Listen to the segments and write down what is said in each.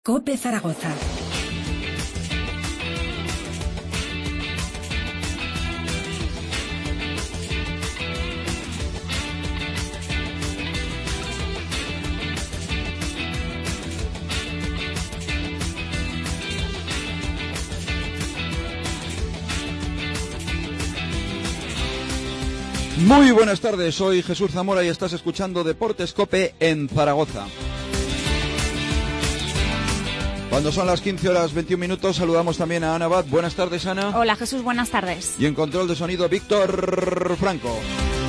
COPE Zaragoza. Muy buenas tardes, soy Jesús Zamora y estás escuchando Deportes COPE en Zaragoza. Cuando son las 15 horas 21 minutos, saludamos también a Ana Abad. Buenas tardes, Ana. Hola, Jesús, buenas tardes. Y en control de sonido, Víctor Franco.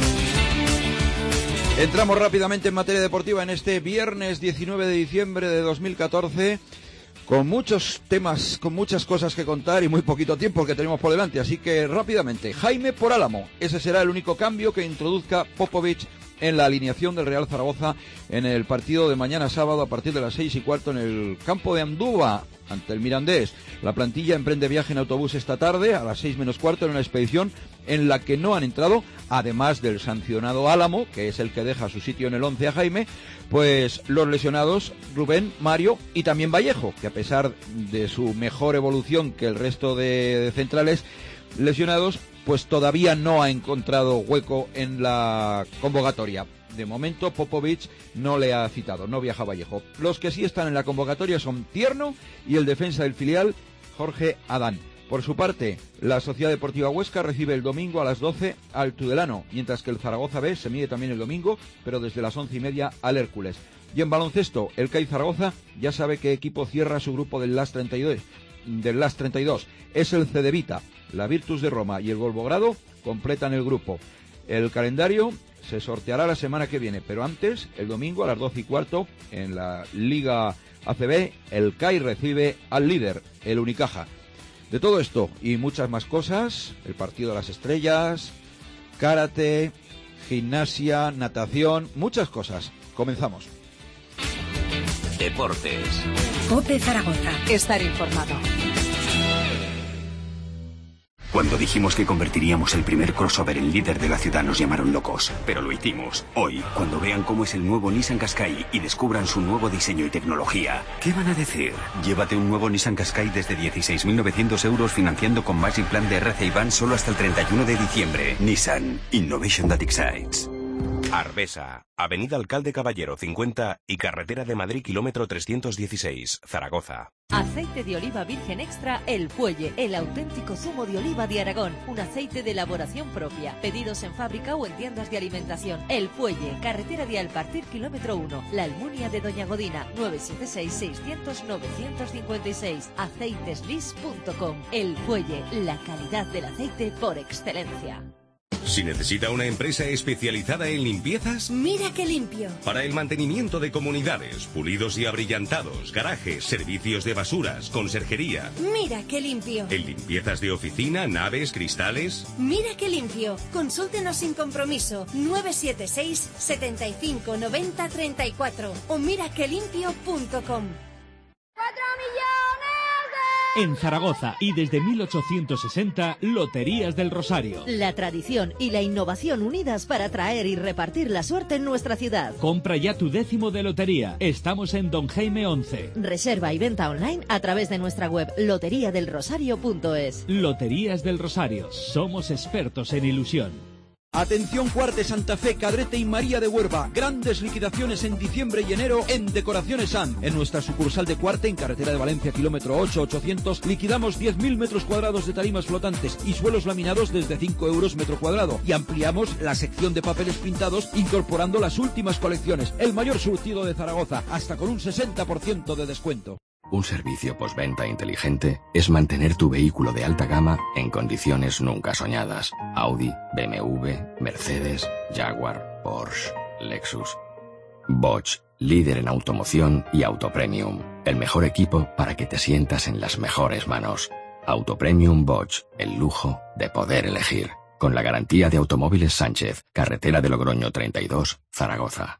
Entramos rápidamente en materia deportiva en este viernes 19 de diciembre de 2014... con muchos temas, con muchas cosas que contar y muy poquito tiempo que tenemos por delante. Así que rápidamente, Jaime por Álamo. Ese será el único cambio que introduzca Popovich en la alineación del Real Zaragoza en el partido de mañana sábado a partir de las 6:15 en el campo de Andúba ante el Mirandés. La plantilla emprende viaje en autobús esta tarde a las 6:15 en una expedición en la que no han entrado, además del sancionado Álamo, que es el que deja su sitio en el 11 a Jaime, pues los lesionados Rubén, Mario y también Vallejo, que a pesar de su mejor evolución que el resto de centrales lesionados, pues todavía no ha encontrado hueco en la convocatoria. De momento Popovich no le ha citado, no viaja Vallejo. Los que sí están en la convocatoria son Tierno y el defensa del filial, Jorge Adán. Por su parte, la Sociedad Deportiva Huesca recibe el domingo a las 12 al Tudelano, mientras que el Zaragoza B se mide también el domingo, pero desde las 11:30 al Hércules. Y en baloncesto, el CAI Zaragoza ya sabe qué equipo cierra su grupo del LAS 32. Es el Cedevita, la Virtus de Roma y el Volvogrado completan el grupo. El calendario se sorteará la semana que viene, pero antes, el domingo a las 12:15, en la Liga ACB, el CAI recibe al líder, el Unicaja. De todo esto y muchas más cosas, el partido de las estrellas, karate, gimnasia, natación, muchas cosas. Comenzamos. Deportes. COPE Zaragoza. Estar informado. Cuando dijimos que convertiríamos el primer crossover en líder de la ciudad nos llamaron locos, pero lo hicimos. Hoy, cuando vean cómo es el nuevo Nissan Qashqai y descubran su nuevo diseño y tecnología, ¿qué van a decir? Llévate un nuevo Nissan Qashqai desde 16.900 euros financiando con Magic Plan de RC y Ban solo hasta el 31 de diciembre. Nissan. Innovation that excites. Arbesa, Avenida Alcalde Caballero 50 y Carretera de Madrid kilómetro 316, Zaragoza. Aceite de oliva virgen extra El Fuelle, el auténtico zumo de oliva de Aragón, un aceite de elaboración propia. Pedidos en fábrica o en tiendas de alimentación. El Fuelle, carretera de Alpartir kilómetro 1, La Almunia de Doña Godina, 976-600-956, aceiteslis.com. El Fuelle, la calidad del aceite por excelencia. Si necesita una empresa especializada en limpiezas, Mira qué limpio. para el mantenimiento de comunidades, pulidos y abrillantados, garajes, servicios de basuras, conserjería, Mira qué limpio. en limpiezas de oficina, naves, cristales. Mira qué limpio. Consúltenos sin compromiso. 976 75 90 34 o miraquelimpio.com. En Zaragoza y desde 1860, Loterías del Rosario. La tradición y la innovación unidas para traer y repartir la suerte en nuestra ciudad. Compra ya tu 10º de lotería. Estamos en Don Jaime 11. Reserva y venta online a través de nuestra web loteriadelrosario.es. Loterías del Rosario. Somos expertos en ilusión. Atención Cuarte, Santa Fe, Cadrete y María de Huerva. Grandes liquidaciones en diciembre y enero en Decoraciones San. En nuestra sucursal de Cuarte, en carretera de Valencia, kilómetro 800, liquidamos 10.000 metros cuadrados de tarimas flotantes y suelos laminados desde 5 euros metro cuadrado. Y ampliamos la sección de papeles pintados incorporando las últimas colecciones. El mayor surtido de Zaragoza, hasta con un 60% de descuento. Un servicio postventa inteligente es mantener tu vehículo de alta gama en condiciones nunca soñadas. Audi, BMW, Mercedes, Jaguar, Porsche, Lexus. Bosch, líder en automoción y autopremium. El mejor equipo para que te sientas en las mejores manos. Autopremium Bosch, el lujo de poder elegir. Con la garantía de Automóviles Sánchez, carretera de Logroño 32, Zaragoza.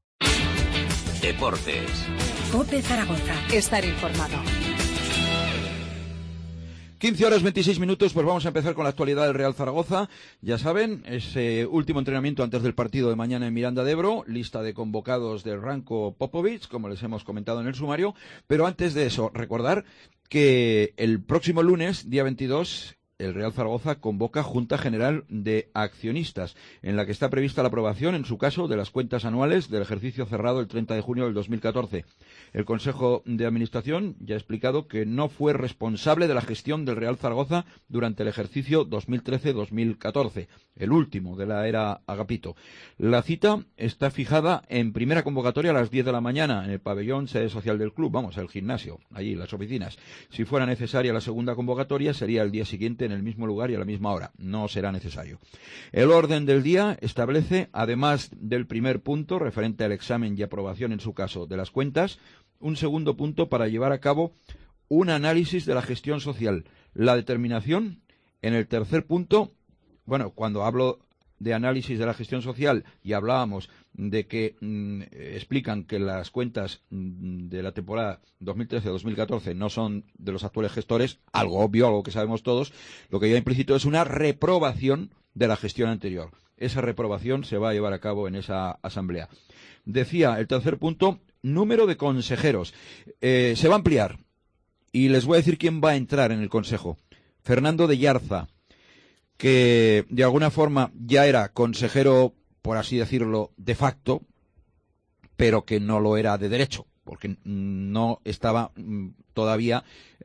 Deportes. COPE Zaragoza. Estar informado. 15:26, pues vamos a empezar con la actualidad del Real Zaragoza. Ya saben, ese último entrenamiento antes del partido de mañana en Miranda de Ebro, lista de convocados de Ranko Popovic, como les hemos comentado en el sumario, pero antes de eso, recordar que el próximo lunes, día 22, el Real Zaragoza convoca Junta General de Accionistas, en la que está prevista la aprobación, en su caso, de las cuentas anuales del ejercicio cerrado el 30 de junio del 2014. El Consejo de Administración ya ha explicado que no fue responsable de la gestión del Real Zaragoza durante el ejercicio 2013-2014, el último de la era Agapito. La cita está fijada en primera convocatoria a las 10 de la mañana en el pabellón sede social del club, vamos, el gimnasio, allí las oficinas. Si fuera necesaria la segunda convocatoria, sería el día siguiente en el mismo lugar y a la misma hora. No será necesario. El orden del día establece, además del primer punto referente al examen y aprobación en su caso de las cuentas, un segundo punto para llevar a cabo un análisis de la gestión social. La determinación en el tercer punto, bueno, cuando hablo de análisis de la gestión social y hablábamos de que explican que las cuentas de la temporada 2013-2014 no son de los actuales gestores, algo obvio, algo que sabemos todos, lo que ya implícito es una reprobación de la gestión anterior. Esa reprobación se va a llevar a cabo en esa asamblea. Decía el tercer punto, número de consejeros. Se va a ampliar y les voy a decir quién va a entrar en el consejo. Fernando de Yarza, que de alguna forma ya era consejero, por así decirlo, de facto, pero que no lo era de derecho, porque no estaba todavía,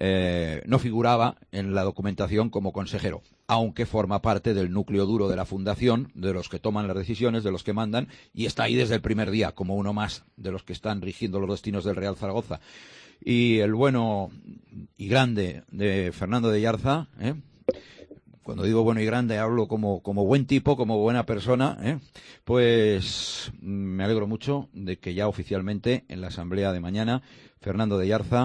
no figuraba en la documentación como consejero, aunque forma parte del núcleo duro de la fundación, de los que toman las decisiones, de los que mandan, y está ahí desde el primer día, como uno más de los que están rigiendo los destinos del Real Zaragoza. Y el bueno y grande de Fernando de Yarza, cuando digo bueno y grande hablo como buen tipo, como buena persona, pues me alegro mucho de que ya oficialmente en la asamblea de mañana Fernando de Yarza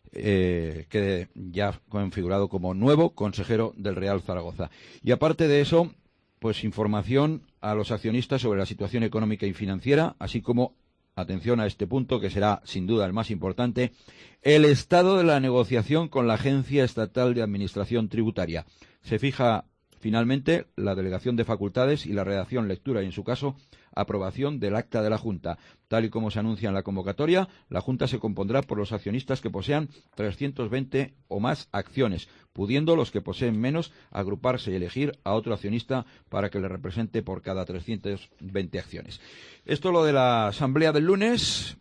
quede ya configurado como nuevo consejero del Real Zaragoza. Y aparte de eso, pues información a los accionistas sobre la situación económica y financiera, así como, atención a este punto que será sin duda el más importante, el estado de la negociación con la Agencia Estatal de Administración Tributaria. Se fija finalmente la delegación de facultades y la redacción, lectura y, en su caso, aprobación del acta de la Junta. Tal y como se anuncia en la convocatoria, la Junta se compondrá por los accionistas que posean 320 o más acciones, pudiendo los que poseen menos agruparse y elegir a otro accionista para que le represente por cada 320 acciones. Esto es lo de la asamblea del lunes.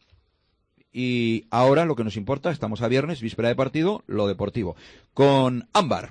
Y ahora lo que nos importa, estamos a viernes, víspera de partido, lo deportivo, con Ámbar.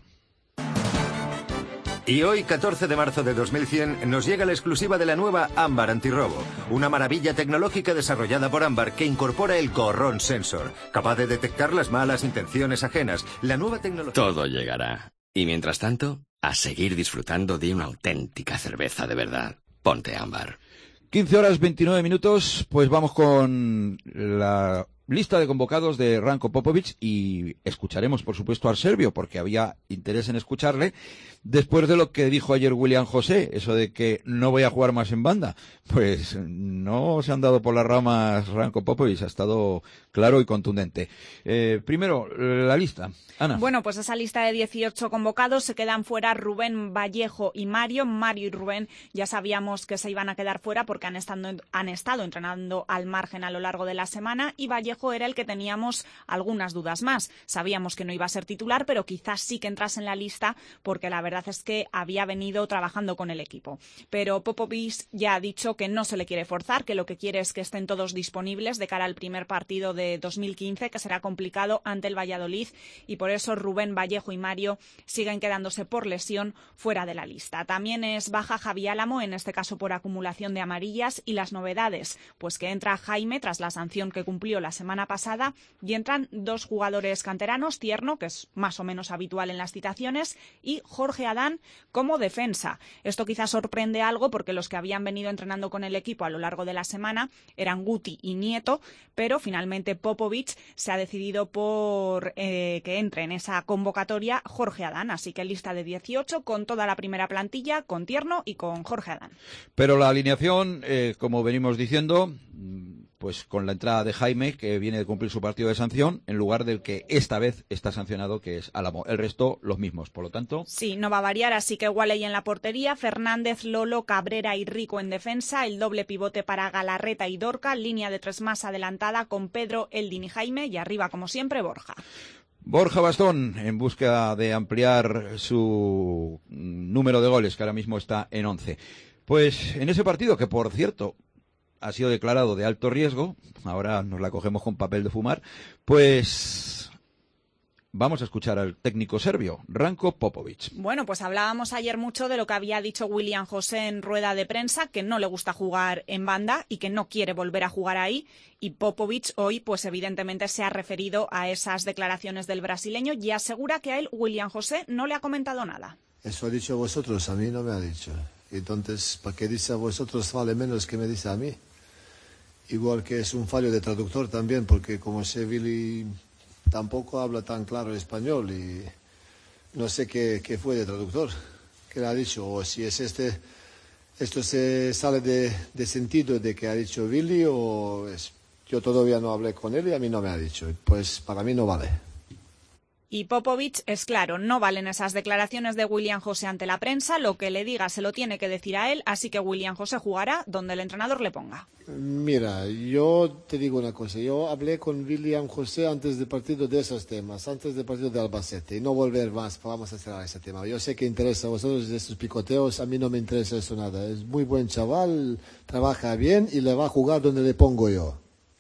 Y hoy, 14 de marzo de 2100, nos llega la exclusiva de la nueva Ámbar Antirrobo, una maravilla tecnológica desarrollada por Ámbar que incorpora el Corrón Sensor, capaz de detectar las malas intenciones ajenas. La nueva tecnología... Todo llegará. Y mientras tanto, a seguir disfrutando de una auténtica cerveza de verdad. Ponte Ámbar. 15:29, pues vamos con la lista de convocados de Ranko Popovic y escucharemos, por supuesto, al serbio, porque había interés en escucharle, después de lo que dijo ayer William José, eso de que no voy a jugar más en banda. Pues no se han dado por las ramas Ranko Popovic, ha estado claro y contundente. Primero, la lista. Ana. Bueno, pues esa lista de 18 convocados, se quedan fuera Rubén Vallejo y Mario. Mario y Rubén ya sabíamos que se iban a quedar fuera porque han estado entrenando al margen a lo largo de la semana, y Vallejo era el que teníamos algunas dudas más. Sabíamos que no iba a ser titular, pero quizás sí que entrase en la lista porque la verdad es que había venido trabajando con el equipo. Pero Popovic ya ha dicho que no se le quiere forzar, que lo que quiere es que estén todos disponibles de cara al primer partido de 2015, que será complicado ante el Valladolid, y por eso Rubén, Vallejo y Mario siguen quedándose por lesión fuera de la lista. También es baja Javi Álamo, en este caso por acumulación de amarillas, y las novedades, pues que entra Jaime tras la sanción que cumplió la semana pasada, y entran dos jugadores canteranos, Tierno, que es más o menos habitual en las citaciones, y Jorge Adán como defensa. Esto quizás sorprende algo porque los que habían venido entrenando con el equipo a lo largo de la semana eran Guti y Nieto, pero finalmente Popovic se ha decidido por que entre en esa convocatoria Jorge Adán, así que lista de 18 con toda la primera plantilla, con Tierno y con Jorge Adán. Pero la alineación, como venimos diciendo, pues con la entrada de Jaime, que viene de cumplir su partido de sanción, en lugar del que esta vez está sancionado, que es Álamo. El resto, los mismos, por lo tanto... Sí, no va a variar, así que Gualey en la portería, Fernández, Lolo, Cabrera y Rico en defensa, el doble pivote para Galarreta y Dorca, línea de 3 más adelantada con Pedro, Eldin y Jaime, y arriba, como siempre, Borja. Borja Bastón, en busca de ampliar su número de goles, que ahora mismo está en 11. Pues en ese partido, que por cierto ha sido declarado de alto riesgo, ahora nos la cogemos con papel de fumar, pues vamos a escuchar al técnico serbio, Ranko Popović. Bueno, pues hablábamos ayer mucho de lo que había dicho William José en rueda de prensa, que no le gusta jugar en banda y que no quiere volver a jugar ahí. Y Popović hoy, pues evidentemente se ha referido a esas declaraciones del brasileño y asegura que a él William José no le ha comentado nada. Eso ha dicho a vosotros, a mí no me ha dicho. Entonces, ¿para qué dice a vosotros vale menos que me dice a mí? Igual que es un fallo de traductor también, porque como sé, Billy tampoco habla tan claro español y no sé qué fue de traductor, qué le ha dicho, o si es esto se sale de sentido de que ha dicho Billy o es, yo todavía no hablé con él y a mí no me ha dicho, pues para mí no vale. Y Popović es claro, no valen esas declaraciones de William José ante la prensa, lo que le diga se lo tiene que decir a él, así que William José jugará donde el entrenador le ponga. Mira, yo te digo una cosa, yo hablé con William José antes del partido de esos temas, antes del partido de Albacete, y no volver más, vamos a cerrar ese tema. Yo sé que interesa a vosotros esos picoteos, a mí no me interesa eso nada, es muy buen chaval, trabaja bien y le va a jugar donde le pongo yo.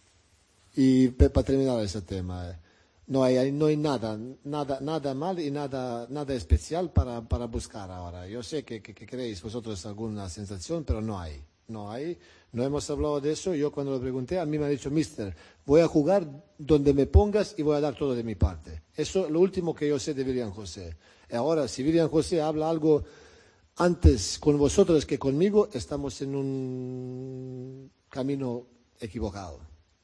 Y para terminar ese tema, no hay nada mal y nada especial para buscar ahora. Yo sé que queréis vosotros alguna sensación, pero no hay. No hemos hablado de eso. Yo cuando lo pregunté, a mí me ha dicho, mister, voy a jugar donde me pongas y voy a dar todo de mi parte. Eso es lo último que yo sé de William José. Ahora, si William José habla algo antes con vosotros que conmigo, estamos en un camino equivocado.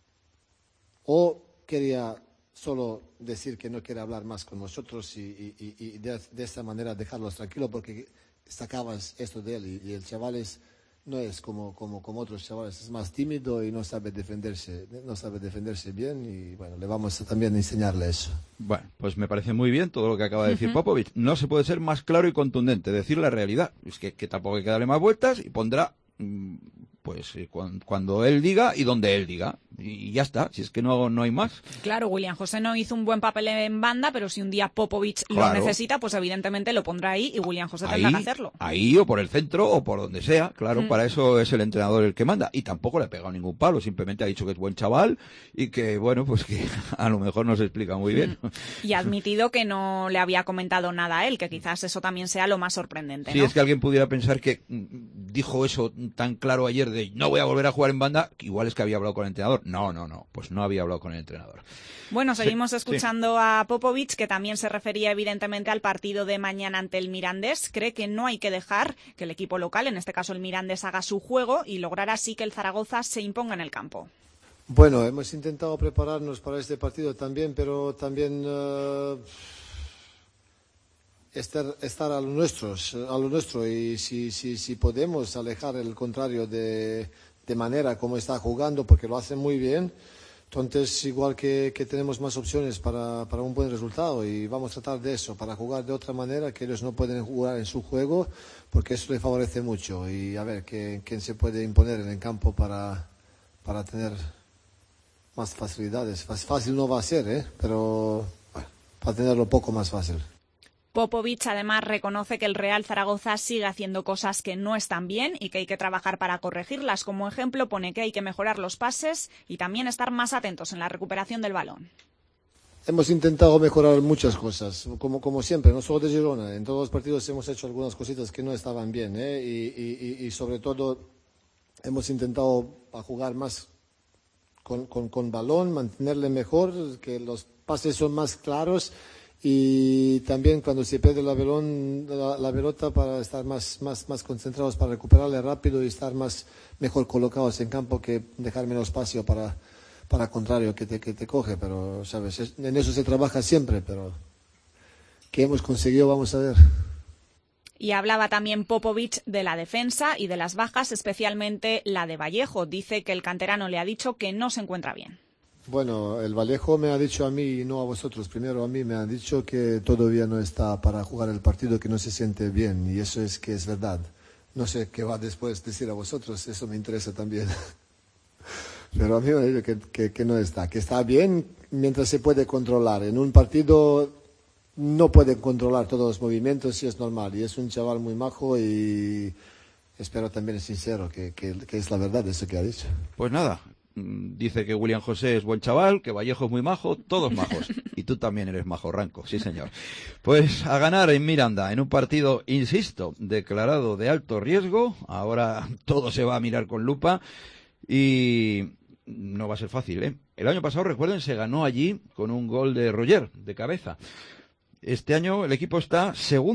O quería solo decir que no quiere hablar más con vosotros y de esta manera dejarlos tranquilos porque sacabas esto de él y el chaval no es como otros chavales, es más tímido y no sabe defenderse bien y bueno, le vamos a también enseñarle eso. Bueno, pues me parece muy bien todo lo que acaba de decir Popović. No se puede ser más claro y contundente, decir la realidad. Es que tampoco hay que darle más vueltas y pondrá pues cuando él diga y donde él diga. Y ya está, si es que no hay más. Claro, William José no hizo un buen papel en banda, pero si un día Popović lo necesita, pues evidentemente lo pondrá ahí y William José tendrá que hacerlo. Ahí o por el centro o por donde sea, claro, para eso es el entrenador el que manda. Y tampoco le ha pegado ningún palo, simplemente ha dicho que es buen chaval y que, bueno, pues que a lo mejor no se explica muy bien. Y ha admitido que no le había comentado nada a él, que quizás eso también sea lo más sorprendente, Sí, ¿no? es que alguien pudiera pensar que dijo eso tan claro ayer de no voy a volver a jugar en banda, que igual es que había hablado con el entrenador. No, pues no había hablado con el entrenador. Bueno, seguimos escuchando a Popović, que también se refería evidentemente al partido de mañana ante el Mirandés. Cree que no hay que dejar que el equipo local, en este caso el Mirandés, haga su juego y lograr así que el Zaragoza se imponga en el campo. Bueno, hemos intentado prepararnos para este partido también, pero también estar a lo nuestro y si podemos alejar el contrario de manera como está jugando, porque lo hace muy bien, entonces igual que tenemos más opciones para un buen resultado y vamos a tratar de eso, para jugar de otra manera, que ellos no pueden jugar en su juego, porque eso les favorece mucho y a ver quién se puede imponer en el campo para tener más facilidades. Fácil no va a ser, pero bueno, para tenerlo un poco más fácil. Popović además reconoce que el Real Zaragoza sigue haciendo cosas que no están bien y que hay que trabajar para corregirlas. Como ejemplo pone que hay que mejorar los pases y también estar más atentos en la recuperación del balón. Hemos intentado mejorar muchas cosas, como siempre, no solo de Girona. En todos los partidos hemos hecho algunas cositas que no estaban bien, y sobre todo hemos intentado jugar más con balón, mantenerle mejor, que los pases son más claros. Y también cuando se pierde la pelota para estar más concentrados para recuperarle rápido y estar mejor colocados en campo, que dejar menos espacio para contrario que te coge. Pero sabes, en eso se trabaja siempre, pero ¿qué hemos conseguido? Vamos a ver. Y hablaba también Popovich de la defensa y de las bajas, especialmente la de Vallejo. Dice que el canterano le ha dicho que no se encuentra bien. Bueno, el Vallejo me ha dicho a mí y no a vosotros. Primero a mí me han dicho que todavía no está para jugar el partido, que no se siente bien, y eso es que es verdad. No sé qué va después decir a vosotros, eso me interesa también. Pero a mí me han dicho que no está, que está bien mientras se puede controlar. En un partido no puede controlar todos los movimientos y es normal. Y es un chaval muy majo y espero también es sincero, que es la verdad eso que ha dicho. Pues nada. Dice que William José es buen chaval, que Vallejo es muy majo, todos majos. Y tú también eres majo, Ranco, sí señor. Pues a ganar en Miranda, en un partido, insisto, declarado de alto riesgo. Ahora todo se va a mirar con lupa y no va a ser fácil, ¿eh? El año pasado, recuerden, se ganó allí con un gol de Roger, de cabeza. Este año el equipo está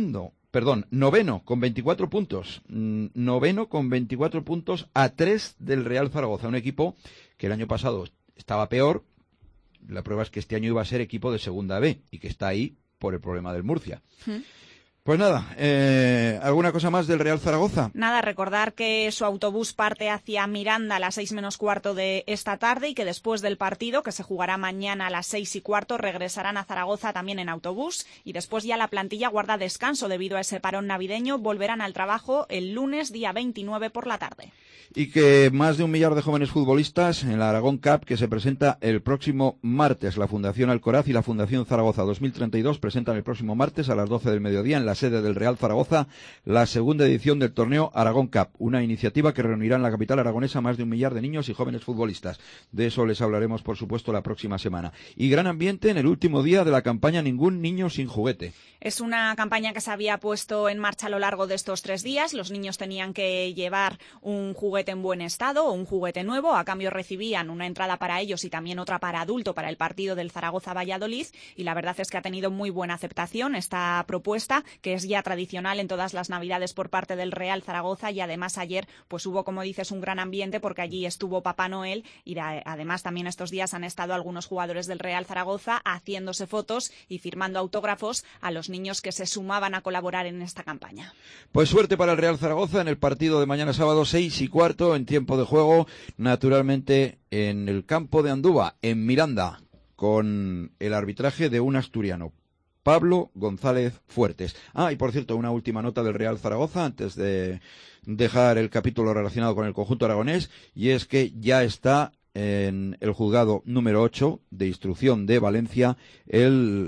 noveno con 24 puntos. Noveno con 24 puntos a 3 del Real Zaragoza. Un equipo que el año pasado estaba peor. La prueba es que este año iba a ser equipo de segunda B y que está ahí por el problema del Murcia. Pues nada, ¿alguna cosa más del Real Zaragoza? Nada, recordar que su autobús parte hacia Miranda a las 6:15 de esta tarde y que después del partido, que se jugará mañana a las 6:15, regresarán a Zaragoza también en autobús y después ya la plantilla guarda descanso debido a ese parón navideño. Volverán al trabajo el lunes, día 29 por la tarde. Y que más de 1 millar de jóvenes futbolistas en la Aragón Cup, que se presenta el próximo martes. La Fundación Alcoraz y la Fundación Zaragoza 2032 presentan el próximo martes a las 12 del mediodía en la sede del Real Zaragoza la segunda edición del torneo Aragón Cup, una iniciativa que reunirá en la capital aragonesa más de 1 millar de niños y jóvenes futbolistas. De eso les hablaremos, por supuesto, la próxima semana. Y gran ambiente en el último día de la campaña Ningún Niño Sin Juguete. Es una campaña que se había puesto en marcha a lo largo de estos 3 días. Los niños tenían que llevar un juguete en buen estado o un juguete nuevo. A cambio recibían una entrada para ellos y también otra para adulto para el partido del Zaragoza-Valladolid. Y la verdad es que ha tenido muy buena aceptación esta propuesta, que es ya tradicional en todas las Navidades por parte del Real Zaragoza. Y además ayer pues hubo, como dices, un gran ambiente porque allí estuvo Papá Noel y además también estos días han estado algunos jugadores del Real Zaragoza haciéndose fotos y firmando autógrafos a los niños que se sumaban a colaborar en esta campaña. Pues suerte para el Real Zaragoza en el partido de mañana sábado 6:15 en tiempo de juego, naturalmente en el campo de Andúba, en Miranda, con el arbitraje de un asturiano, Pablo González Fuertes. Y por cierto, una última nota del Real Zaragoza antes de dejar el capítulo relacionado con el conjunto aragonés, y es que ya está en el juzgado número 8 de instrucción de Valencia el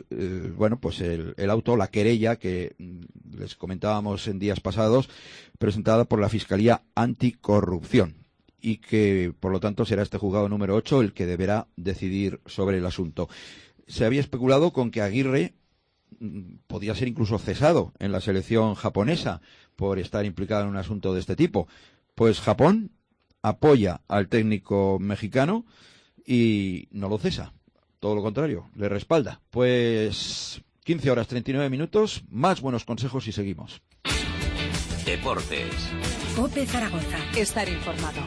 auto, la querella que les comentábamos en días pasados, presentada por la Fiscalía Anticorrupción, y que por lo tanto será este juzgado número 8 el que deberá decidir sobre el asunto. Se había especulado con que Aguirre podía ser incluso cesado en la selección japonesa por estar implicado en un asunto de este tipo. Pues Japón apoya al técnico mexicano y no lo cesa. Todo lo contrario, le respalda. Pues 15:39, más buenos consejos y seguimos. Deportes. COPE Zaragoza. Estar informado.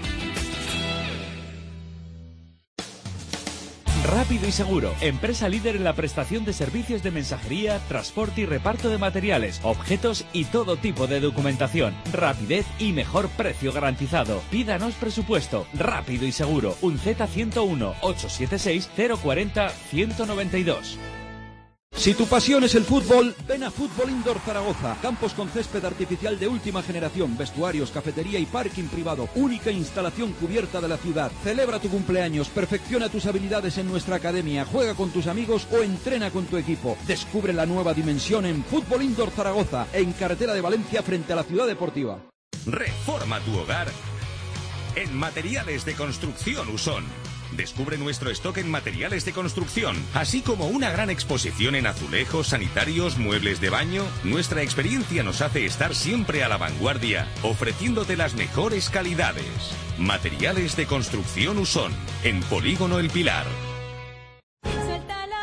Rápido y Seguro, empresa líder en la prestación de servicios de mensajería, transporte y reparto de materiales, objetos y todo tipo de documentación. Rapidez y mejor precio garantizado. Pídanos presupuesto. Rápido y Seguro. Un Z101 876 040 192. Si tu pasión es el fútbol, ven a Fútbol Indoor Zaragoza. Campos con césped artificial de última generación, vestuarios, cafetería y parking privado. Única instalación cubierta de la ciudad. Celebra tu cumpleaños, perfecciona tus habilidades en nuestra academia, juega con tus amigos o entrena con tu equipo. Descubre la nueva dimensión en Fútbol Indoor Zaragoza, en carretera de Valencia frente a la Ciudad Deportiva. Reforma tu hogar en Materiales de Construcción Usón. Descubre nuestro stock en materiales de construcción, así como una gran exposición en azulejos, sanitarios, muebles de baño. Nuestra experiencia nos hace estar siempre a la vanguardia, ofreciéndote las mejores calidades. Materiales de Construcción Usón, en Polígono El Pilar.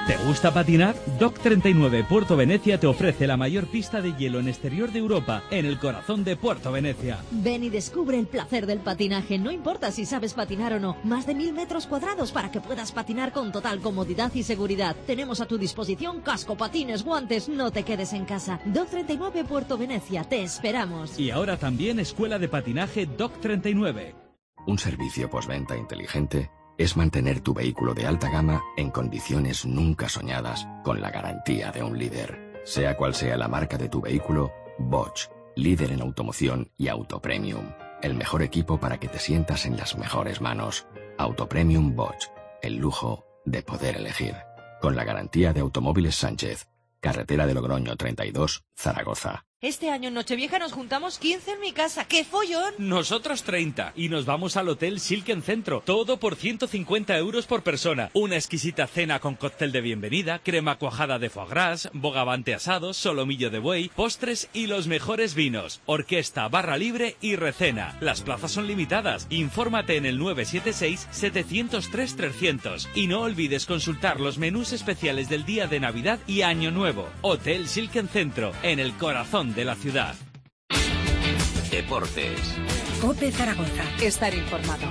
¿Te gusta patinar? Dock 39 Puerto Venecia te ofrece la mayor pista de hielo en exterior de Europa, en el corazón de Puerto Venecia. Ven y descubre el placer del patinaje, no importa si sabes patinar o no. Más de 1000 metros cuadrados para que puedas patinar con total comodidad y seguridad. Tenemos a tu disposición casco, patines, guantes, no te quedes en casa. Dock 39 Puerto Venecia, te esperamos. Y ahora también Escuela de Patinaje Dock 39. Un servicio postventa inteligente es mantener tu vehículo de alta gama en condiciones nunca soñadas, con la garantía de un líder. Sea cual sea la marca de tu vehículo, Bosch, líder en automoción y auto premium. El mejor equipo para que te sientas en las mejores manos. Auto Premium Bosch, el lujo de poder elegir. Con la garantía de Automóviles Sánchez, carretera de Logroño 32, Zaragoza. Este año en Nochevieja nos juntamos 15 en mi casa. ¡Qué follón! Nosotros 30. Y nos vamos al Hotel Silken Centro. Todo por 150 euros por persona. Una exquisita cena con cóctel de bienvenida, crema cuajada de foie gras, bogavante asado, solomillo de buey, postres y los mejores vinos. Orquesta, barra libre y recena. Las plazas son limitadas. Infórmate en el 976-703-300. Y no olvides consultar los menús especiales del día de Navidad y Año Nuevo. Hotel Silken Centro, en el corazón de la ciudad. Deportes. COPE Zaragoza. Estar informado.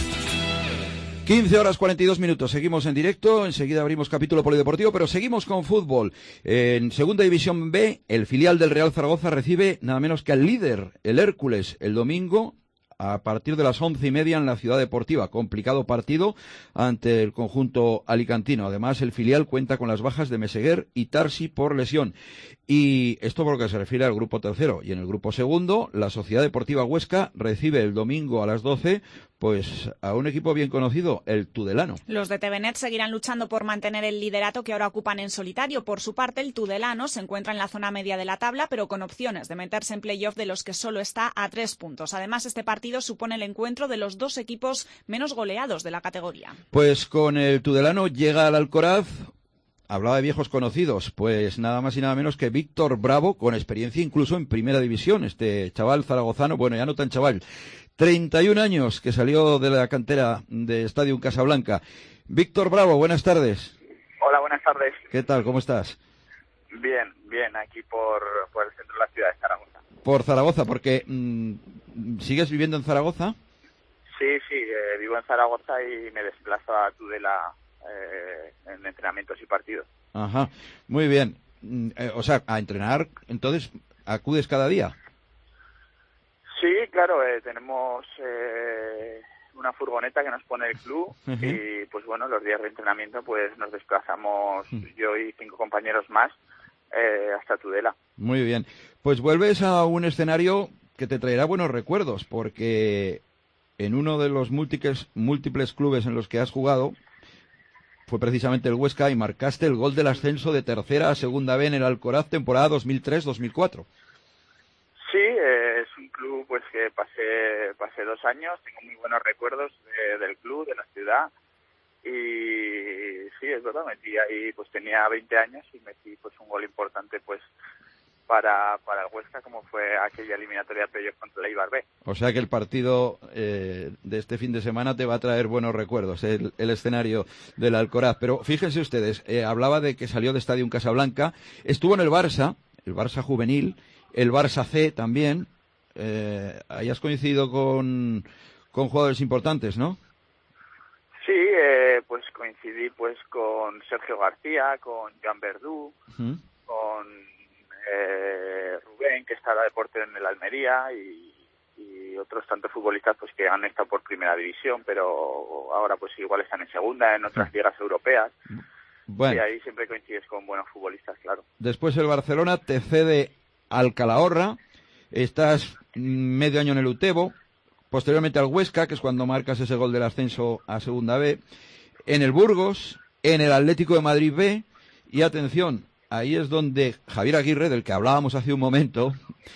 15 horas 42 minutos, seguimos en directo, enseguida abrimos capítulo polideportivo, pero seguimos con fútbol. En Segunda División B, el filial del Real Zaragoza recibe nada menos que al líder, el Hércules, el domingo, a partir de las 11:30 en la Ciudad Deportiva. Complicado partido ante el conjunto alicantino. Además, el filial cuenta con las bajas de Meseguer y Tarsi por lesión. Y esto por lo que se refiere al grupo tercero. Y en el grupo segundo, la Sociedad Deportiva Huesca recibe el domingo a las 12 pues a un equipo bien conocido, el Tudelano. Los de TVNet seguirán luchando por mantener el liderato que ahora ocupan en solitario. Por su parte, el Tudelano se encuentra en la zona media de la tabla, pero con opciones de meterse en playoff, de los que solo está a 3 puntos. Además, este partido supone el encuentro de los dos equipos menos goleados de la categoría. Pues con el Tudelano llega al Alcoraz. Hablaba de viejos conocidos, pues nada más y nada menos que Víctor Bravo, con experiencia incluso en primera división, este chaval zaragozano, bueno, ya no tan chaval, 31 años, que salió de la cantera de Stadium Casablanca. Víctor Bravo, buenas tardes. Hola, buenas tardes. ¿Qué tal? ¿Cómo estás? Bien, aquí por el centro de la ciudad de Zaragoza. Por Zaragoza, porque ¿sigues viviendo en Zaragoza? Sí, vivo en Zaragoza y me desplazo a Tudela en entrenamientos y partidos. Ajá, muy bien. O sea, a entrenar, entonces, ¿acudes cada día? Sí, claro, tenemos una furgoneta que nos pone el club y pues bueno, los días de entrenamiento pues nos desplazamos yo y 5 compañeros más hasta Tudela. Muy bien, pues vuelves a un escenario que te traerá buenos recuerdos, porque en uno de los múltiples clubes en los que has jugado fue precisamente el Huesca y marcaste el gol del ascenso de tercera a segunda B en el Alcoraz temporada 2003-2004. Sí, es un club pues que pasé 2 años, tengo muy buenos recuerdos del club, de la ciudad, y sí, es verdad, metí ahí, pues tenía 20 años y metí pues un gol importante pues para el Huesca, como fue aquella eliminatoria playoff contra el Eibar B. O sea que el partido de este fin de semana te va a traer buenos recuerdos, el escenario del Alcoraz. Pero fíjense ustedes, hablaba de que salió de Stadium Casablanca, estuvo en el Barça juvenil, el Barça C también. Ahí has coincidido con jugadores importantes, ¿no? Sí, pues coincidí pues con Sergio García, con Joan Verdú, con Rubén, que está ahora de portero en el Almería, y otros tantos futbolistas pues que han estado por primera división, pero ahora pues igual están en segunda, en otras ligas europeas. Bueno. Y ahí siempre coincides con buenos futbolistas, claro. Después el Barcelona te cede al Calahorra, estás medio año en el Utebo, posteriormente al Huesca, que es cuando marcas ese gol del ascenso a segunda B, en el Burgos, en el Atlético de Madrid B, y atención, ahí es donde Javier Aguirre, del que hablábamos hace un momento,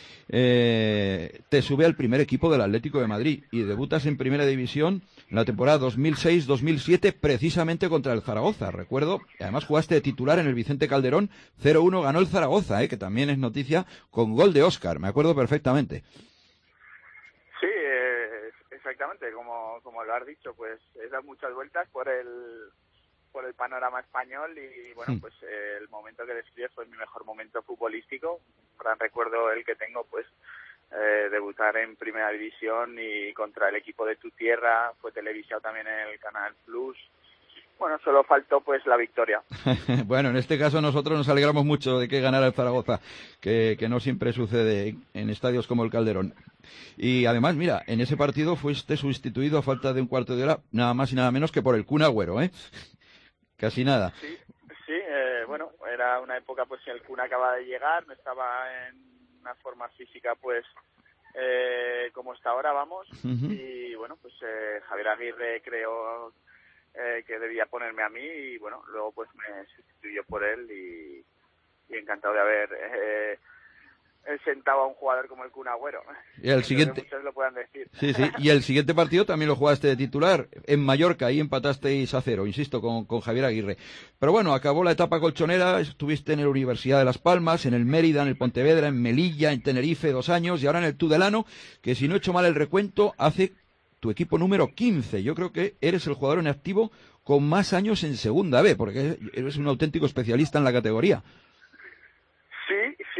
te sube al primer equipo del Atlético de Madrid y debutas en primera división en la temporada 2006-2007 precisamente contra el Zaragoza. Recuerdo, además jugaste de titular en el Vicente Calderón, 0-1 ganó el Zaragoza, que también es noticia, con gol de Óscar, me acuerdo perfectamente. Sí, exactamente, como lo has dicho, pues he dado muchas vueltas por por el panorama español y bueno, pues el momento que describes fue mi mejor momento futbolístico. Gran recuerdo el que tengo, pues debutar en Primera División y contra el equipo de tu tierra, fue televisado también en el Canal Plus. Bueno, solo faltó pues la victoria. Bueno, en este caso nosotros nos alegramos mucho de que ganara el Zaragoza, que no siempre sucede en estadios como el Calderón. Y además, mira, en ese partido fuiste sustituido a falta de un cuarto de hora, nada más y nada menos que por el Kun Agüero, ¿eh? Casi nada. Sí, bueno, era una época pues el Kun acaba de llegar, no estaba en una forma física pues como está ahora, vamos, y bueno, pues Javier Aguirre creo que debía ponerme a mí y bueno, luego pues me sustituyó por él y encantado de haber sentado a un jugador como el Kun Agüero. Y el siguiente, muchos lo puedan decir. Sí, y el siguiente partido también lo jugaste de titular en Mallorca, ahí empatasteis a 0, insisto, con Javier Aguirre. Pero bueno, acabó la etapa colchonera, estuviste en la Universidad de Las Palmas, en el Mérida, en el Pontevedra, en Melilla, en Tenerife 2 años y ahora en el Tudelano, que si no he hecho mal el recuento, hace tu equipo número 15. Yo creo que eres el jugador en activo con más años en Segunda B, porque eres un auténtico especialista en la categoría. Sí,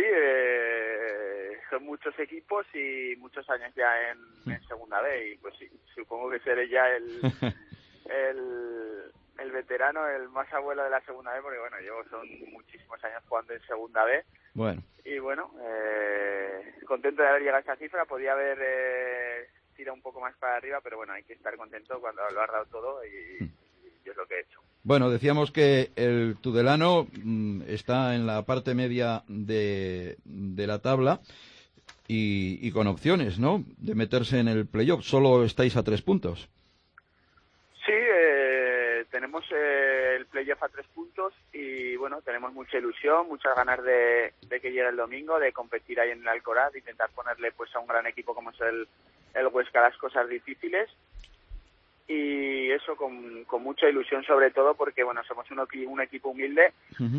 son muchos equipos y muchos años ya en Segunda B y pues sí, supongo que seré ya el veterano, el más abuelo de la Segunda B, porque bueno, son muchísimos años jugando en Segunda B. Bueno. Y bueno, contento de haber llegado a esa cifra, podía haber tirado un poco más para arriba, pero bueno, hay que estar contento cuando lo has dado todo y es lo que he hecho. Bueno, decíamos que el Tudelano está en la parte media de la tabla y con opciones, ¿no?, de meterse en el playoff. Solo estáis a 3 puntos. Sí, tenemos el playoff a 3 puntos y bueno, tenemos mucha ilusión, muchas ganas de que llegue el domingo, de competir ahí en el Alcoraz, de intentar ponerle pues a un gran equipo como es el Huesca las cosas difíciles. Y eso con mucha ilusión, sobre todo porque bueno, somos un equipo humilde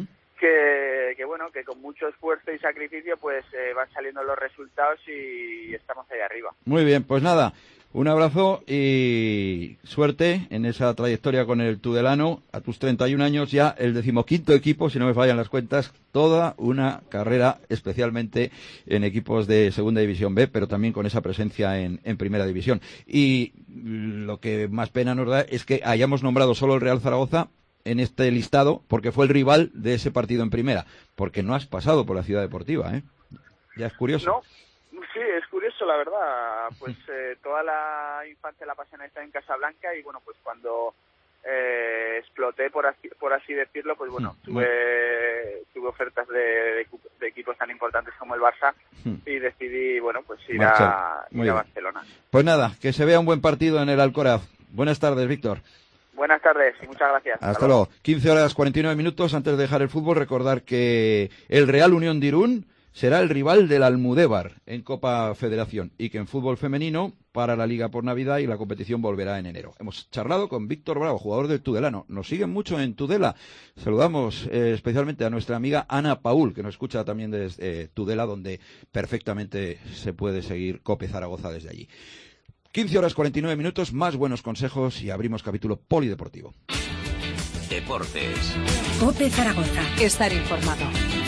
que bueno, que con mucho esfuerzo y sacrificio pues van saliendo los resultados y estamos ahí arriba. Muy bien, pues nada, un abrazo y suerte en esa trayectoria con el Tudelano. A tus 31 años ya el 15º equipo, si no me fallan las cuentas, toda una carrera especialmente en equipos de Segunda División B, pero también con esa presencia en Primera División. Y lo que más pena nos da es que hayamos nombrado solo el Real Zaragoza en este listado, porque fue el rival de ese partido en Primera, porque no has pasado por la Ciudad Deportiva, ¿eh? Ya es curioso. No, sí, es curioso, la verdad. Pues toda la infancia la pasé en Casablanca y bueno, pues cuando exploté, por así decirlo, pues bueno, tuve ofertas de equipos tan importantes como el Barça y decidí, bueno, pues ir a Barcelona. Pues nada, que se vea un buen partido en el Alcoraz. Buenas tardes, Víctor. Buenas tardes y muchas gracias. Hasta luego. 15 horas 49 minutos. Antes de dejar el fútbol, recordar que el Real Unión de Irún será el rival del Almudévar en Copa Federación y que en fútbol femenino para la Liga por Navidad y la competición volverá en enero. Hemos charlado con Víctor Bravo, jugador del Tudelano. Nos siguen mucho en Tudela. Saludamos especialmente a nuestra amiga Ana Paul, que nos escucha también desde Tudela, donde perfectamente se puede seguir Cope Zaragoza desde allí. 15 horas 49 minutos, más buenos consejos y abrimos capítulo polideportivo. Deportes. Cope Zaragoza. Estar informado.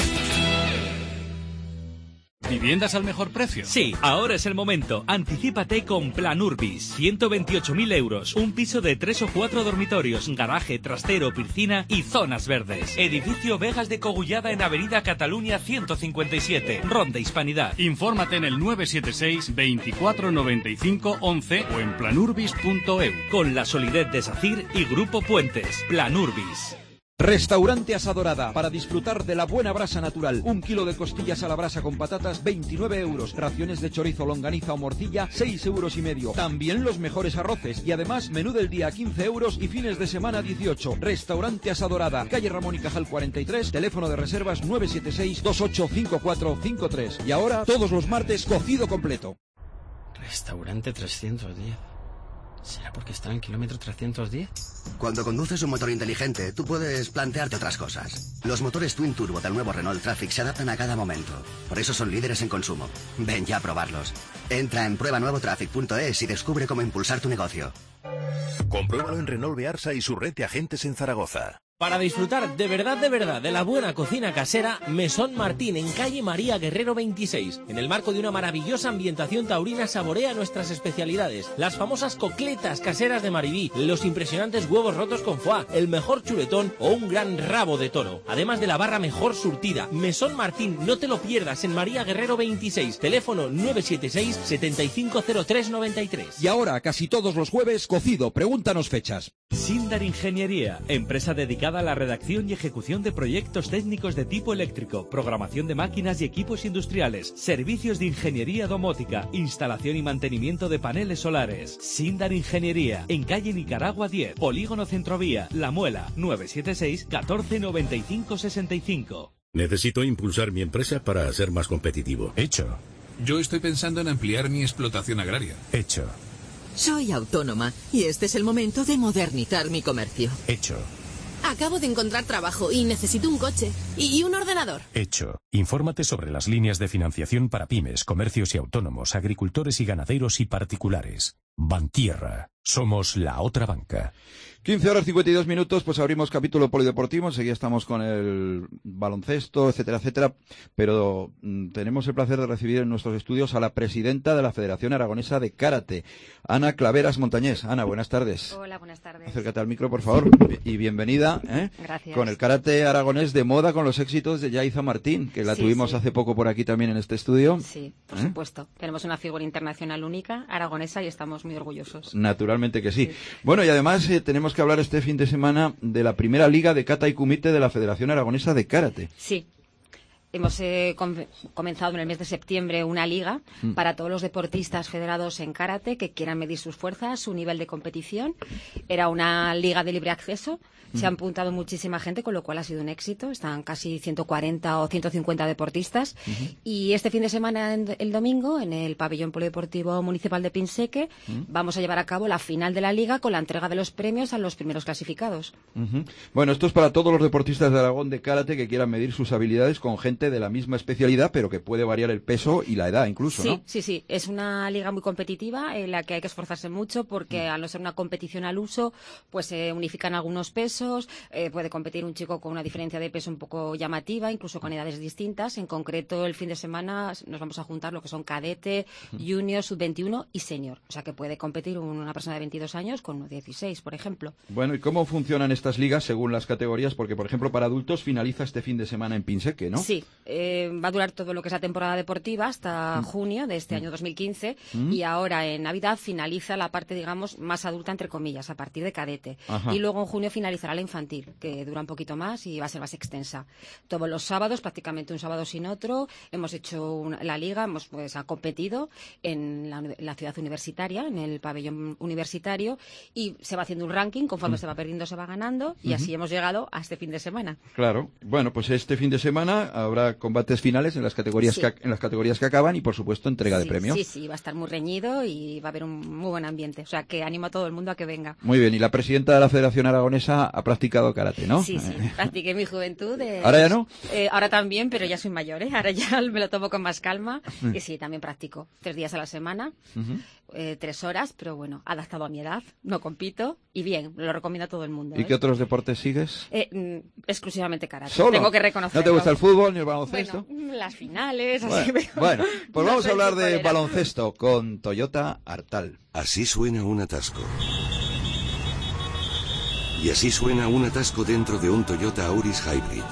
¿Viviendas al mejor precio? Sí, ahora es el momento. Anticípate con Plan Urbis. 128.000 euros. Un piso de 3 o 4 dormitorios, garaje, trastero, piscina y zonas verdes. Edificio Vegas de Cogullada en Avenida Cataluña 157, Ronda Hispanidad. Infórmate en el 976 24 95 11 o en planurbis.eu. Con la solidez de SACIR y Grupo Puentes. Plan Urbis. Restaurante Asadorada, para disfrutar de la buena brasa natural. 1 kilo de costillas a la brasa con patatas, 29 euros. Raciones de chorizo, longaniza o morcilla, 6,5 euros. También los mejores arroces. Y además, menú del día, 15 euros y fines de semana, 18. Restaurante Asadorada, calle Ramón y Cajal 43, teléfono de reservas 976 285453. Y ahora, todos los martes, cocido completo. Restaurante 310. ¿Será porque está en el kilómetro 310? Cuando conduces un motor inteligente, tú puedes plantearte otras cosas. Los motores Twin Turbo del nuevo Renault Traffic se adaptan a cada momento. Por eso son líderes en consumo. Ven ya a probarlos. Entra en pruebanuevotraffic.es y descubre cómo impulsar tu negocio. Compruébalo en Renault Bearsa y su red de agentes en Zaragoza. Para disfrutar de verdad de la buena cocina casera, Mesón Martín en calle María Guerrero 26. En el marco de una maravillosa ambientación taurina saborea nuestras especialidades. Las famosas cocletas caseras de Maribí, los impresionantes huevos rotos con foie, el mejor chuletón o un gran rabo de toro. Además de la barra mejor surtida. Mesón Martín, no te lo pierdas, en María Guerrero 26. Teléfono 976 750393. Y ahora, casi todos los jueves, cocido. Pregúntanos fechas. Sindar Ingeniería, empresa dedicada a la redacción y ejecución de proyectos técnicos de tipo eléctrico, programación de máquinas y equipos industriales, servicios de ingeniería domótica, instalación y mantenimiento de paneles solares. Sindar Ingeniería, en calle Nicaragua 10, Polígono Centrovía, La Muela, 976 14 95 65. Necesito impulsar mi empresa para ser más competitivo. Hecho. Yo estoy pensando en ampliar mi explotación agraria. Hecho. Soy autónoma y este es el momento de modernizar mi comercio. Hecho. Acabo de encontrar trabajo y necesito un coche y un ordenador. Hecho. Infórmate sobre las líneas de financiación para pymes, comercios y autónomos, agricultores y ganaderos y particulares. Bantierra. Somos la otra banca. 15:52, pues abrimos capítulo polideportivo, enseguida estamos con el baloncesto, etcétera, etcétera, pero tenemos el placer de recibir en nuestros estudios a la presidenta de la Federación Aragonesa de Karate, Ana Claveras Montañés. Ana, buenas tardes. Hola, buenas tardes. Acércate al micro, por favor, y bienvenida. Gracias. Con el karate aragonés de moda, con los éxitos de Yaiza Martín, que la tuvimos hace poco por aquí también en este estudio. Sí, por supuesto. Tenemos una figura internacional única, aragonesa, y estamos muy orgullosos. Naturalmente que sí. Bueno, y además tenemos que hablar este fin de semana de la primera liga de kata y kumite de la Federación Aragonesa de Karate. Sí. Hemos comenzado en el mes de septiembre una liga para todos los deportistas federados en karate que quieran medir sus fuerzas, su nivel de competición. Era una liga de libre acceso. Se han apuntado muchísima gente, con lo cual ha sido un éxito. Están casi 140 o 150 deportistas. Y este fin de semana, el domingo, en el pabellón polideportivo municipal de Pinseque, vamos a llevar a cabo la final de la liga con la entrega de los premios a los primeros clasificados. Bueno, esto es para todos los deportistas de Aragón de karate que quieran medir sus habilidades con gente de la misma especialidad, pero que puede variar el peso y la edad incluso, ¿no? Sí. Es una liga muy competitiva en la que hay que esforzarse mucho porque al no ser una competición al uso, pues se unifican algunos pesos. Puede competir un chico con una diferencia de peso un poco llamativa, incluso con edades distintas. En concreto, el fin de semana nos vamos a juntar lo que son cadete, junior, sub-21 y senior. O sea que puede competir una persona de 22 años con 16, por ejemplo. Bueno, ¿y cómo funcionan estas ligas según las categorías? Porque, por ejemplo, para adultos finaliza este fin de semana en Pinseque, ¿no? Sí, va a durar todo lo que es la temporada deportiva hasta junio de este año 2015 y ahora en Navidad finaliza la parte, digamos, más adulta, entre comillas, a partir de cadete. Y luego en junio finalizará la infantil, que dura un poquito más y va a ser más extensa. Todos los sábados, prácticamente un sábado sin otro, hemos hecho la liga, ha competido en la ciudad universitaria, en el pabellón universitario, y se va haciendo un ranking, conforme se va perdiendo se va ganando, y así hemos llegado a este fin de semana. Claro. Bueno, pues este fin de semana habrá combates finales en las categorías que acaban y, por supuesto, entrega de premios. Sí, va a estar muy reñido y va a haber un muy buen ambiente. O sea, que animo a todo el mundo a que venga. Muy bien. Y la presidenta de la Federación Aragonesa ha practicado karate, ¿no? Sí, practiqué en mi juventud. ¿Ahora ya no? Ahora también, pero ya soy mayor, Ahora ya me lo tomo con más calma. Y sí, también practico 3 días a la semana, 3 horas, pero bueno, adaptado a mi edad, no compito y bien, lo recomiendo a todo el mundo. ¿Y qué otros deportes sigues? Exclusivamente karate. ¿Solo? Tengo que reconocerlo. ¿No te gusta el fútbol ni el baloncesto? Bueno, las finales, así Bueno, pues vamos a hablar de baloncesto con Toyota Artal. Así suena un atasco. Y así suena un atasco dentro de un Toyota Auris Hybrid.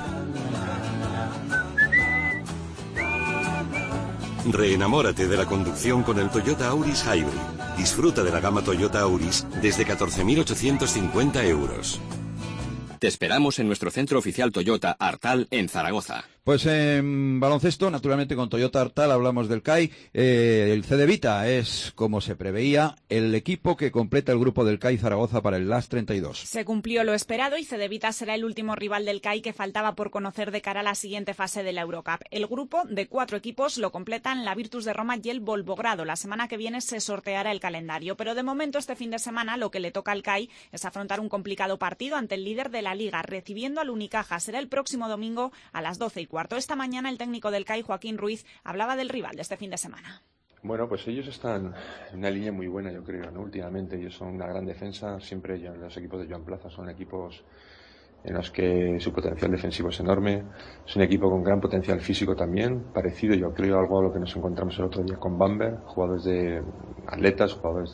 Reenamórate de la conducción con el Toyota Auris Hybrid. Disfruta de la gama Toyota Auris desde 14.850 euros. Te esperamos en nuestro centro oficial Toyota Artal en Zaragoza. Pues en baloncesto, naturalmente con Toyota Artal hablamos del CAI. El Cedevita es, como se preveía, el equipo que completa el grupo del CAI Zaragoza para el LAS 32. Se cumplió lo esperado y Cedevita será el último rival del CAI que faltaba por conocer de cara a la siguiente fase de la Eurocup. El grupo de 4 equipos lo completan la Virtus de Roma y el Volvogrado. La semana que viene se sorteará el calendario, pero de momento este fin de semana lo que le toca al CAI es afrontar un complicado partido ante el líder de la Liga, recibiendo al Unicaja. Será el próximo domingo a las 12:15. Esta mañana el técnico del CAI, Joaquín Ruiz, hablaba del rival de este fin de semana. Bueno, pues ellos están en una línea muy buena, yo creo, ¿no? Últimamente ellos son una gran defensa, siempre los equipos de Joan Plaza son equipos en los que su potencial defensivo es enorme, es un equipo con gran potencial físico también, parecido yo creo algo a lo que nos encontramos el otro día con Bamberg, jugadores de atletas,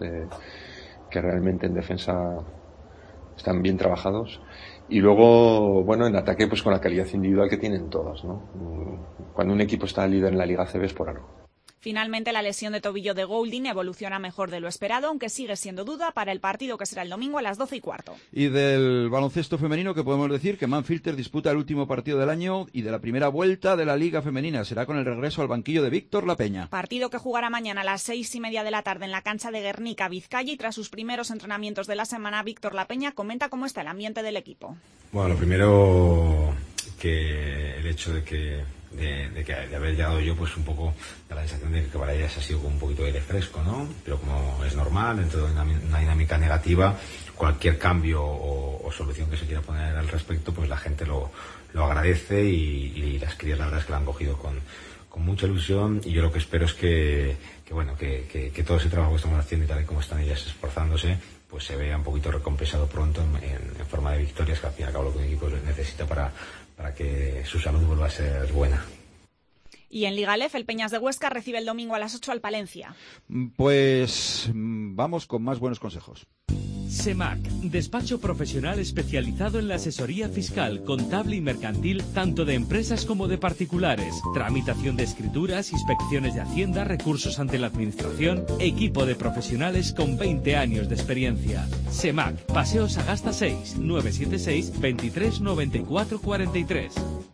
que realmente en defensa están bien trabajados. Y luego, bueno, en ataque pues con la calidad individual que tienen todos, ¿no? Cuando un equipo está líder en la Liga ACB es por algo. Finalmente, la lesión de tobillo de Goulding evoluciona mejor de lo esperado, aunque sigue siendo duda para el partido que será el domingo a las 12:15. Y del baloncesto femenino, que podemos decir que Manfilter disputa el último partido del año y de la primera vuelta de la Liga Femenina. Será con el regreso al banquillo de Víctor Lapeña. Partido que jugará mañana a las 6:30 de la tarde en la cancha de Guernica, Vizcaya, y tras sus primeros entrenamientos de la semana, Víctor Lapeña comenta cómo está el ambiente del equipo. Bueno, lo primero, que el hecho de haber llegado yo, pues un poco da la sensación de que para ellas ha sido como un poquito de aire fresco, ¿no? Pero como es normal, dentro de una dinámica negativa, cualquier cambio o solución que se quiera poner al respecto, pues la gente lo agradece y las crías la verdad es que la han cogido con mucha ilusión, y yo lo que espero es que todo ese trabajo que estamos haciendo y tal y como están ellas esforzándose, pues se vea un poquito recompensado pronto en forma de victorias, que al fin y al cabo lo que un equipo necesita para que su salud vuelva a ser buena. Y en Liga LEF, el Peñas de Huesca recibe el domingo a las 8 al Palencia. Pues vamos con más buenos consejos. SEMAC, despacho profesional especializado en la asesoría fiscal, contable y mercantil, tanto de empresas como de particulares. Tramitación de escrituras, inspecciones de Hacienda, recursos ante la Administración, equipo de profesionales con 20 años de experiencia. SEMAC, Paseo Sagasta 6, 976 23 94 43.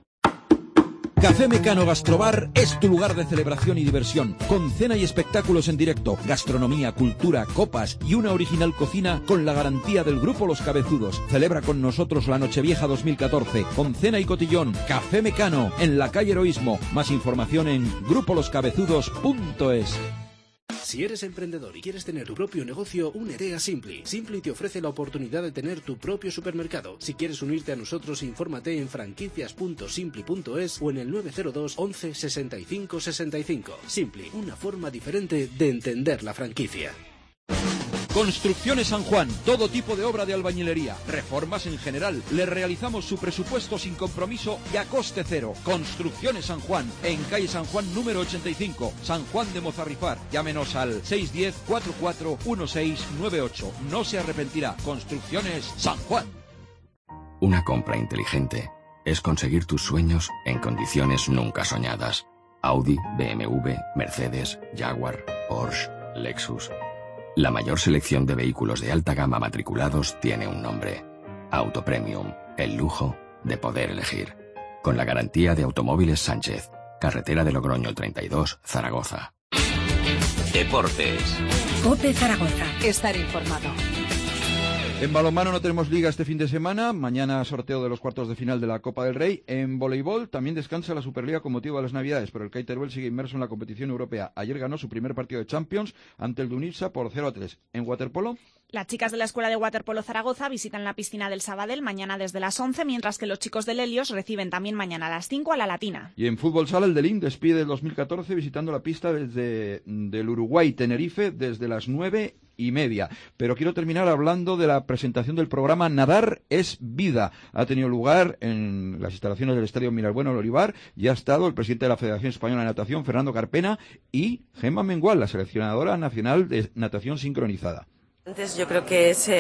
Café Mecano Gastrobar es tu lugar de celebración y diversión, con cena y espectáculos en directo, gastronomía, cultura, copas y una original cocina con la garantía del Grupo Los Cabezudos. Celebra con nosotros la Nochevieja 2014, con cena y cotillón. Café Mecano, en la calle Heroísmo. Más información en grupoloscabezudos.es. Si eres emprendedor y quieres tener tu propio negocio, únete a Simply. Simply te ofrece la oportunidad de tener tu propio supermercado. Si quieres unirte a nosotros, infórmate en franquicias.simply.es o en el 902 11 65 65. Simply, una forma diferente de entender la franquicia. Construcciones San Juan, todo tipo de obra de albañilería, reformas en general. Le realizamos su presupuesto sin compromiso y a coste cero. Construcciones San Juan, en calle San Juan número 85, San Juan de Mozarrifar. Llámenos al 610 44 1698. No se arrepentirá. Construcciones San Juan. Una compra inteligente es conseguir tus sueños en condiciones nunca soñadas. Audi, BMW, Mercedes, Jaguar, Porsche, Lexus. La mayor selección de vehículos de alta gama matriculados tiene un nombre: Auto Premium, el lujo de poder elegir. Con la garantía de Automóviles Sánchez, carretera de Logroño 32, Zaragoza. Deportes. COPE Zaragoza. Estar informado. En balonmano no tenemos liga este fin de semana. Mañana sorteo de los cuartos de final de la Copa del Rey. En voleibol también descansa la Superliga con motivo de las Navidades, pero el CAI Teruel sigue inmerso en la competición europea. Ayer ganó su primer partido de Champions ante el Dunilsa por 0-3. En waterpolo, las chicas de la Escuela de Waterpolo Zaragoza visitan la piscina del Sabadell mañana desde las 11, mientras que los chicos del Helios reciben también mañana a las 5 a la Latina. Y en fútbol sala, el Delín despide el 2014 visitando la pista del Uruguay-Tenerife desde las 9:30. Pero quiero terminar hablando de la presentación del programa Nadar es Vida. Ha tenido lugar en las instalaciones del Estadio Miralbueno El Olivar y ha estado el presidente de la Federación Española de Natación, Fernando Carpena, y Gemma Mengual, la seleccionadora nacional de natación sincronizada. Entonces yo creo que es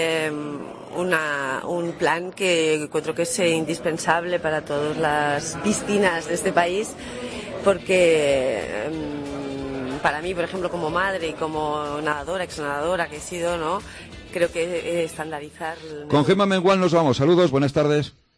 un plan que encuentro que es indispensable para todas las piscinas de este país, porque para mí, por ejemplo, como madre y como nadadora, exnadadora que he sido, ¿no? Creo que estandarizar... Con Gemma Mengual nos vamos. Saludos, buenas tardes.